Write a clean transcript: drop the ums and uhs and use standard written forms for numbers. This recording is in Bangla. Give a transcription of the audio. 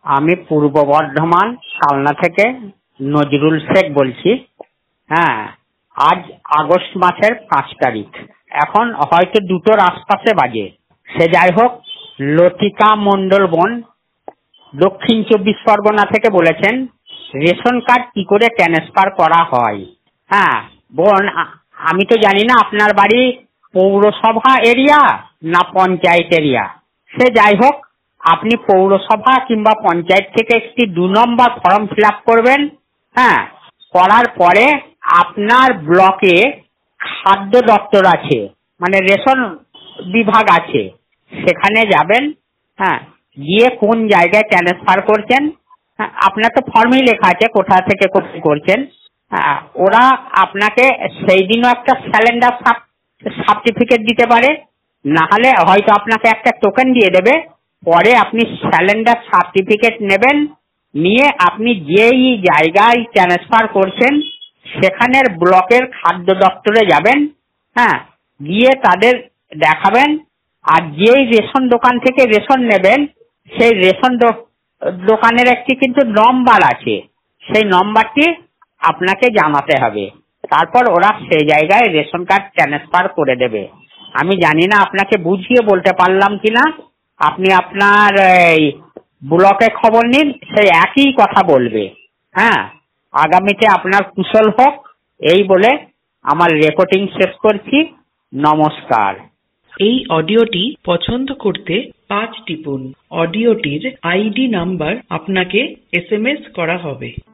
আমি পূর্ব বর্ধমান কালনা থেকে নজরুল শেখ বলছি। হ্যাঁ, আজ আগস্ট মাসের 5 তারিখ। এখন হয়তো 2টোর আশপাশে বাজে। সে যাই হোক, লতিকা মণ্ডল বোন দক্ষিণ 24 পরগনা থেকে বলেছেন রেশন কার্ড কি করে ট্রান্সফার করা হয়। হ্যাঁ বোন, আমি তো জানি না আপনার বাড়ি পৌরসভা এরিয়া না পঞ্চায়েত এরিয়া। সে যাই হোক, আপনি পৌরসভা কিংবা পঞ্চায়েত থেকে একটি 2 নম্বর ফর্ম ফিল আপ করবেন। হ্যাঁ, করার পরে আপনার ব্লকে খাদ্য দপ্তর আছে, মানে রেশন বিভাগ আছে, সেখানে যাবেন। হ্যাঁ, গিয়ে কোন জায়গায় ট্রান্সফার করছেন, হ্যাঁ, আপনার তো ফর্মেই লেখা আছে কোথা থেকে কোথায় করছেন। হ্যাঁ, ওরা আপনাকে সেই দিনও একটা স্যালেন্ডার সার্টিফিকেট দিতে পারে, না হলে হয়তো আপনাকে একটা টোকেন দিয়ে দেবে। পরে আপনি স্যালেন্ডার সার্টিফিকেট নেবেন, নিয়ে আপনি যেই জায়গায় ট্রান্সফার করছেন সেখানের ব্লকের খাদ্য দপ্তরে যাবেন। হ্যাঁ, গিয়ে তাদের দেখাবেন। আর যেই রেশন দোকান থেকে রেশন নেবেন সেই রেশন দোকানের একটি কিন্তু নম্বর আছে, সেই নম্বরটি আপনাকে জানাতে হবে। তারপর ওরা সেই জায়গায় রেশন কার্ড ট্রান্সফার করে দেবে। আমি জানি না আপনাকে বুঝিয়ে বলতে পারলাম কিনা। আপনি আপনার ব্লকে খবর নিন, সেই একই কথা বলবে। হ্যাঁ, আগামীতে আপনার কুশল হোক, এই বলে আমার রেকর্ডিং শেষ করছি। নমস্কার। এই অডিওটি পছন্দ করতে 5 টিপুন। অডিওটির আইডি নাম্বার আপনাকে SMS করা হবে।